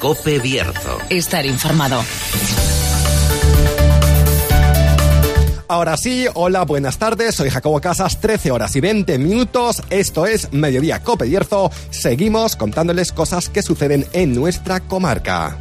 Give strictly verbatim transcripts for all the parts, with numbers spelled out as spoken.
COPE Bierzo. Estar informado. Ahora sí, hola, buenas tardes, soy Jacobo Casas, trece horas y veinte minutos, esto es Mediodía COPE Bierzo, seguimos contándoles cosas que suceden en nuestra comarca.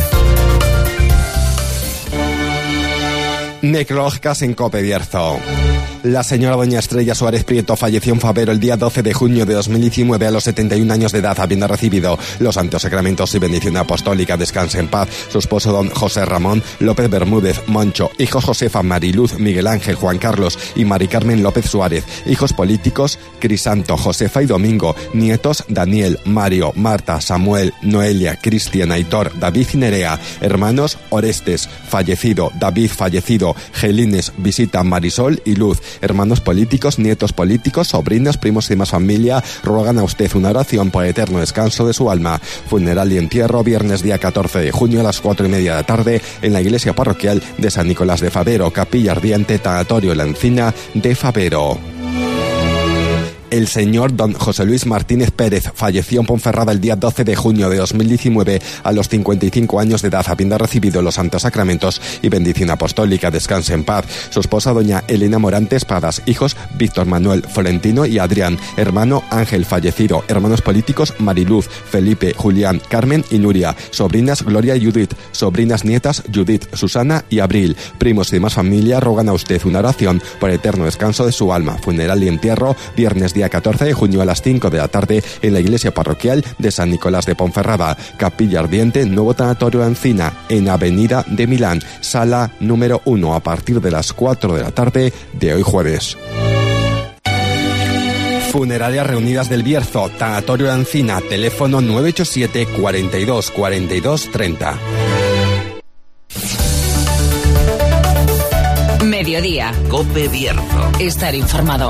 Necrológicas en COPE Bierzo. La señora doña Estrella Suárez Prieto falleció en Fabero el día doce de junio de dos mil diecinueve a los setenta y un años de edad, habiendo recibido los santos sacramentos y bendición apostólica. Descanse en paz. Su esposo don José Ramón López Bermúdez Moncho, hijos Josefa, Mariluz, Miguel Ángel, Juan Carlos y Mari Carmen López Suárez, hijos políticos Crisanto, Josefa y Domingo, nietos Daniel, Mario, Marta, Samuel, Noelia, Cristian, Aitor, David y Nerea, hermanos Orestes, fallecido, David, fallecido, Gelines, Visita, Marisol y Luz, hermanos políticos, nietos políticos, sobrinos, primos y demás familia, ruegan a usted una oración por el eterno descanso de su alma. Funeral y entierro viernes día catorce de junio a las cuatro y media de la tarde en la iglesia parroquial de San Nicolás de Fabero, Capilla Ardiente, Tanatorio La Encina de Fabero. El señor don José Luis Martínez Pérez falleció en Ponferrada el día doce de junio de dos mil diecinueve a los cincuenta y cinco años de edad, habiendo recibido los santos sacramentos y bendición apostólica. Descanse en paz. Su esposa doña Elena Morante Espadas, hijos Víctor Manuel, Florentino y Adrián, hermano Ángel, fallecido, hermanos políticos Mariluz, Felipe, Julián, Carmen y Nuria, sobrinas Gloria y Judith, sobrinas nietas Judith, Susana y Abril, primos y demás familia rogan a usted una oración por el eterno descanso de su alma. Funeral y entierro viernes día catorce de junio a las cinco de la tarde en la iglesia parroquial de San Nicolás de Ponferrada, Capilla Ardiente, Nuevo Tanatorio La Encina, en Avenida de Milán, sala número uno, a partir de las cuatro de la tarde de hoy jueves. Funerarias Reunidas del Bierzo, Tanatorio La Encina, teléfono nueve ocho siete, cuarenta y dos, cuarenta y dos, treinta. Mediodía. COPE Bierzo. Estar informado.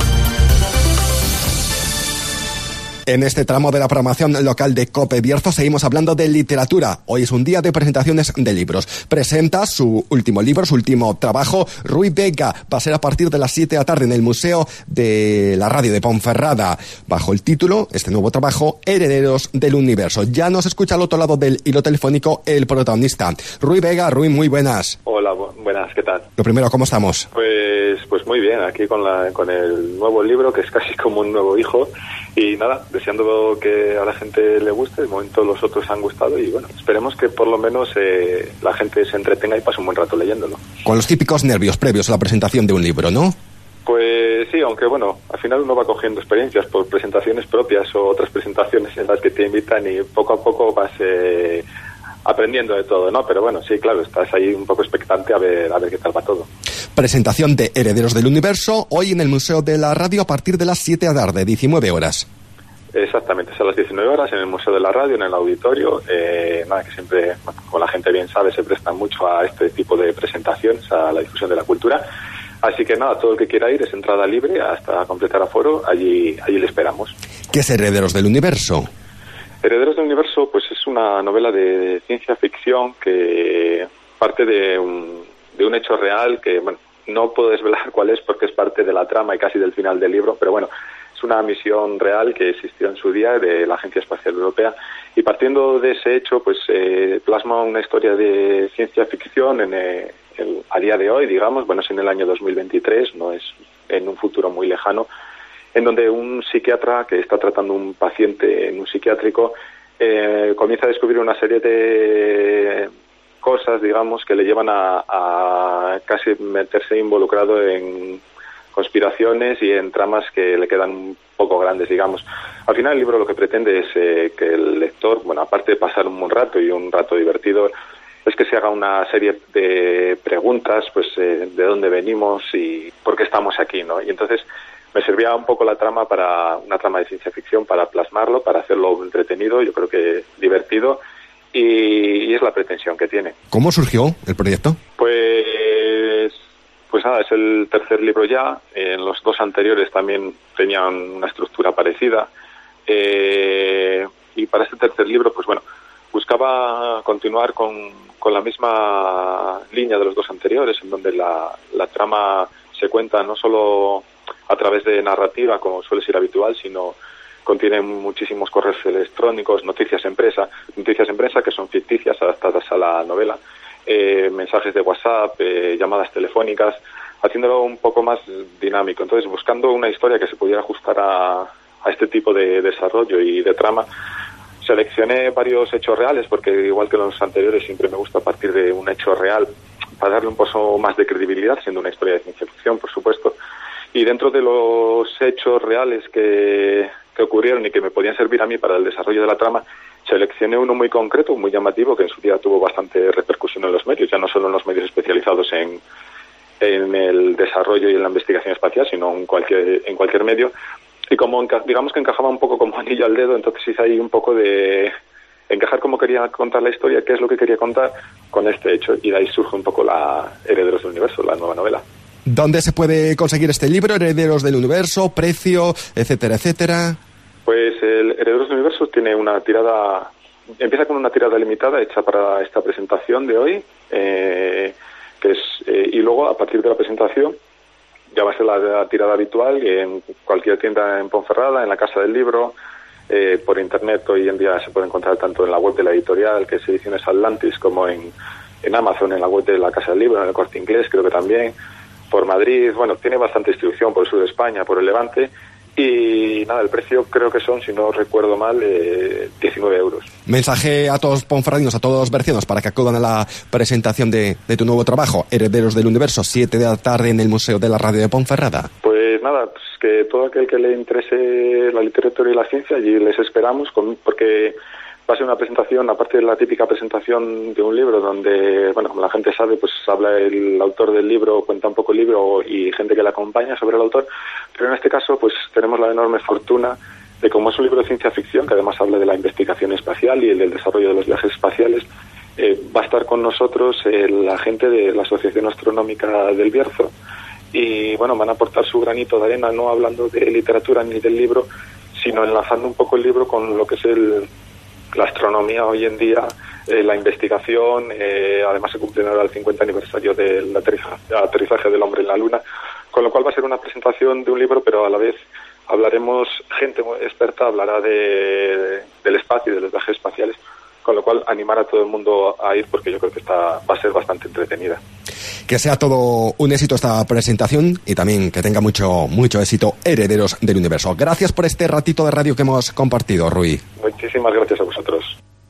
En este tramo de la programación local de COPE Bierzo seguimos hablando de literatura. Hoy es un día de presentaciones de libros. Presenta su último libro, su último trabajo, Rui Vega. Va a ser a partir de las siete de la tarde en el Museo de la Radio de Ponferrada, bajo el título, este nuevo trabajo, Herederos del Universo. Ya nos escucha al otro lado del hilo telefónico el protagonista. Rui Vega. Rui, muy buenas. Hola, bu- buenas, ¿qué tal? Lo primero, ¿cómo estamos? Pues pues muy bien, aquí con la con el nuevo libro, que es casi como un nuevo hijo. Y nada, deseando que a la gente le guste. De momento los otros han gustado y bueno, esperemos que por lo menos eh, la gente se entretenga y pase un buen rato leyéndolo. Con los típicos nervios previos a la presentación de un libro, ¿no? Pues sí, aunque bueno, al final uno va cogiendo experiencias por presentaciones propias o otras presentaciones en las que te invitan y poco a poco vas eh, aprendiendo de todo, ¿no? Pero bueno, sí, claro, estás ahí un poco expectante a ver a ver qué tal va todo. Presentación de Herederos del Universo, hoy en el Museo de la Radio a partir de las siete de la tarde, diecinueve horas. Exactamente, es a las diecinueve horas en el Museo de la Radio, en el auditorio. Eh, nada, que siempre, bueno, como la gente bien sabe, se prestan mucho a este tipo de presentaciones, a la difusión de la cultura. Así que nada, todo el que quiera ir es entrada libre hasta completar aforo, allí, allí le esperamos. ¿Qué es Herederos del Universo? Herederos del Universo, pues es una novela de ciencia ficción que parte de un, de un hecho real que, bueno, no puedo desvelar cuál es porque es parte de la trama y casi del final del libro, pero bueno, es una misión real que existió en su día de la Agencia Espacial Europea y partiendo de ese hecho, pues eh, plasma una historia de ciencia ficción en, eh, en, a día de hoy, digamos, bueno, es en el año dos mil veintitrés, no es en un futuro muy lejano, en donde un psiquiatra que está tratando un paciente en un psiquiátrico eh, comienza a descubrir una serie de cosas, digamos, que le llevan a, a casi meterse involucrado en conspiraciones y en tramas que le quedan un poco grandes, digamos. Al final el libro lo que pretende es eh, que el lector, bueno, aparte de pasar un buen rato y un rato divertido, es que se haga una serie de preguntas, pues, eh, de dónde venimos y por qué estamos aquí, ¿no? Y entonces me servía un poco la trama para, una trama de ciencia ficción, para plasmarlo, para hacerlo entretenido, yo creo que divertido, y, y es la pretensión que tiene. ¿Cómo surgió el proyecto? Pues, pues nada, es el tercer libro ya, en los dos anteriores también tenían una estructura parecida, eh, y para este tercer libro, pues bueno, buscaba continuar con, con la misma línea de los dos anteriores, en donde la, la trama se cuenta no solo a través de narrativa, como suele ser habitual, sino contiene muchísimos correos electrónicos, noticias en prensa, noticias en prensa que son ficticias, adaptadas a la novela, eh, mensajes de WhatsApp, eh, llamadas telefónicas, haciéndolo un poco más dinámico. Entonces, buscando una historia que se pudiera ajustar a, a este tipo de desarrollo y de trama, seleccioné varios hechos reales, porque igual que los anteriores siempre me gusta partir de un hecho real para darle un poco más de credibilidad, siendo una historia de ciencia ficción, por supuesto. Y dentro de los hechos reales que, que ocurrieron y que me podían servir a mí para el desarrollo de la trama, seleccioné uno muy concreto, muy llamativo, que en su día tuvo bastante repercusión en los medios, ya no solo en los medios especializados en, en el desarrollo y en la investigación espacial, sino en cualquier, en cualquier medio. Y como enca- digamos que encajaba un poco como anillo al dedo, entonces hice ahí un poco de encajar cómo quería contar la historia, qué es lo que quería contar con este hecho, y de ahí surge un poco la Herederos del Universo, la nueva novela. ¿Dónde se puede conseguir este libro, Herederos del Universo, precio, etcétera, etcétera? Pues el Herederos del Universo tiene una tirada, empieza con una tirada limitada hecha para esta presentación de hoy, eh, que es eh, y luego a partir de la presentación ya va a ser la, la tirada habitual en cualquier tienda en Ponferrada, en la Casa del Libro, eh, por internet. Hoy en día se puede encontrar tanto en la web de la editorial, que es Ediciones Atlantis, como en, en Amazon, en la web de la Casa del Libro, en el Corte Inglés, creo que también, por Madrid. Bueno, tiene bastante distribución por el sur de España, por el Levante. Y nada, el precio creo que son, si no recuerdo mal, eh, diecinueve euros. Mensaje a todos ponferradinos, a todos bercianos, para que acudan a la presentación de, de tu nuevo trabajo, Herederos del Universo, siete de la tarde en el Museo de la Radio de Ponferrada. Pues nada, pues que todo aquel que le interese la literatura y la ciencia, allí les esperamos, con, porque va a ser una presentación, aparte de la típica presentación de un libro, donde, bueno, como la gente sabe, pues habla el autor del libro, cuenta un poco el libro y gente que le acompaña sobre el autor, pero en este caso pues tenemos la enorme fortuna de, como es un libro de ciencia ficción, que además habla de la investigación espacial y del desarrollo de los viajes espaciales, eh, va a estar con nosotros eh, la gente de la Asociación Astronómica del Bierzo, y bueno, van a aportar su granito de arena, no hablando de literatura ni del libro, sino enlazando un poco el libro con lo que es el la astronomía hoy en día, eh, la investigación, eh, además se cumple ahora el cincuenta aniversario del aterrizaje, aterrizaje del hombre en la Luna, con lo cual va a ser una presentación de un libro, pero a la vez hablaremos, gente muy experta hablará de, del espacio y de los viajes espaciales, con lo cual animar a todo el mundo a ir, porque yo creo que está, va a ser bastante entretenida. Que sea todo un éxito esta presentación y también que tenga mucho mucho éxito Herederos del Universo. Gracias por este ratito de radio que hemos compartido, Rui. Muchísimas gracias a vosotros.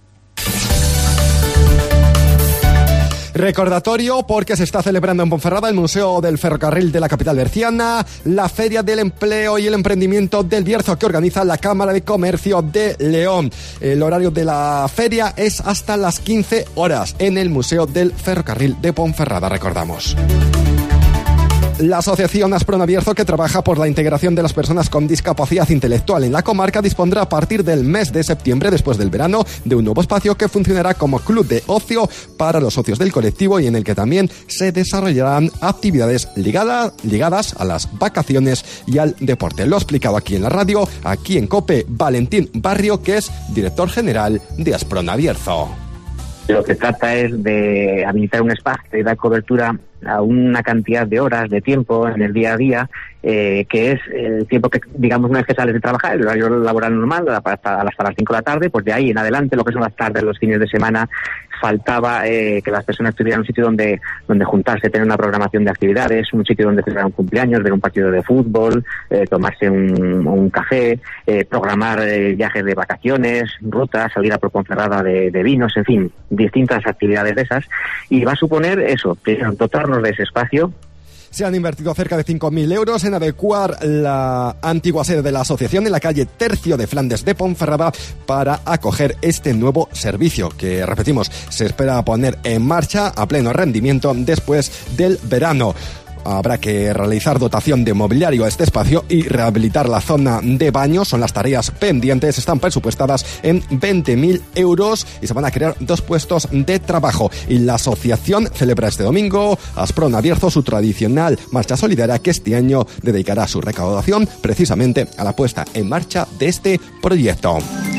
Recordatorio, porque se está celebrando en Ponferrada, el Museo del Ferrocarril de la capital berciana, la Feria del Empleo y el Emprendimiento del Bierzo, que organiza la Cámara de Comercio de León. El horario de la feria es hasta las quince horas en el Museo del Ferrocarril de Ponferrada, recordamos. La Asociación Asprona Bierzo, que trabaja por la integración de las personas con discapacidad intelectual en la comarca, dispondrá a partir del mes de septiembre, después del verano, de un nuevo espacio que funcionará como club de ocio para los socios del colectivo y en el que también se desarrollarán actividades ligadas, ligadas a las vacaciones y al deporte. Lo ha explicado aquí en la radio, aquí en COPE, Valentín Barrio, que es director general de Asprona Bierzo. Lo que trata es de habilitar un espacio y dar cobertura a una cantidad de horas, de tiempo en el día a día, eh, que es el tiempo que, digamos, una vez que sales de trabajar, el horario laboral normal, hasta, hasta las cinco de la tarde, pues de ahí en adelante, lo que son las tardes, los fines de semana, faltaba eh, que las personas tuvieran un sitio donde donde juntarse, tener una programación de actividades, un sitio donde celebrar un cumpleaños, ver un partido de fútbol, eh, tomarse un, un café, eh, programar eh, viajes de vacaciones, rutas, salir a por Ponferrada de, de vinos, en fin, distintas actividades de esas, y va a suponer eso, dotarnos de ese espacio. Se han invertido cerca de cinco mil euros en adecuar la antigua sede de la asociación en la calle Tercio de Flandes de Ponferrada para acoger este nuevo servicio que, repetimos, se espera poner en marcha a pleno rendimiento después del verano. Habrá que realizar dotación de mobiliario a este espacio y rehabilitar la zona de baño. Son las tareas pendientes, están presupuestadas en veinte mil euros y se van a crear dos puestos de trabajo. Y la asociación celebra este domingo, Asprona Bierzo, su tradicional marcha solidaria, que este año dedicará su recaudación precisamente a la puesta en marcha de este proyecto.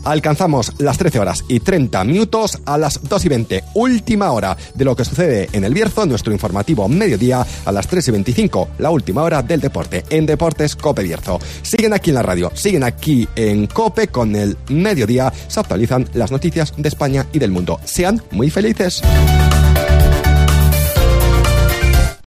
Alcanzamos las trece horas y treinta minutos a las dos y veinte. Última hora de lo que sucede en el Bierzo, nuestro informativo mediodía a las tres y veinticinco. La última hora del deporte en Deportes COPE Bierzo. Siguen aquí en la radio, siguen aquí en COPE con el mediodía. Se actualizan las noticias de España y del mundo. Sean muy felices.